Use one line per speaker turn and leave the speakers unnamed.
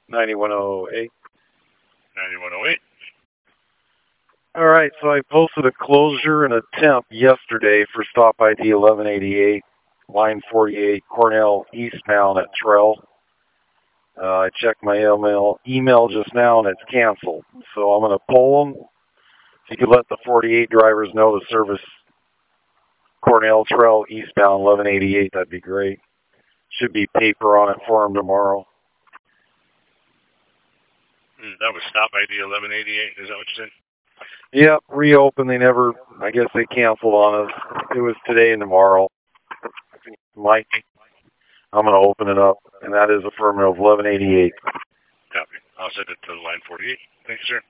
9108.
9108.
All right, so I posted a closure and a temp yesterday for stop ID 1188, line 48, Cornell eastbound at Trell. I checked my email just now and it's canceled. So I'm going to pull them. If you could let the 48 drivers know to service Cornell Trail eastbound 1188, that'd be great. Should be paper on it for them tomorrow.
That was stop ID 1188. Is that what you said?
Yep, reopened. I guess they canceled on us. It was today and tomorrow. Mike, I'm going to open it up, and that is affirmative 1188.
Copy. I'll send it to line 48. Thanks, sir.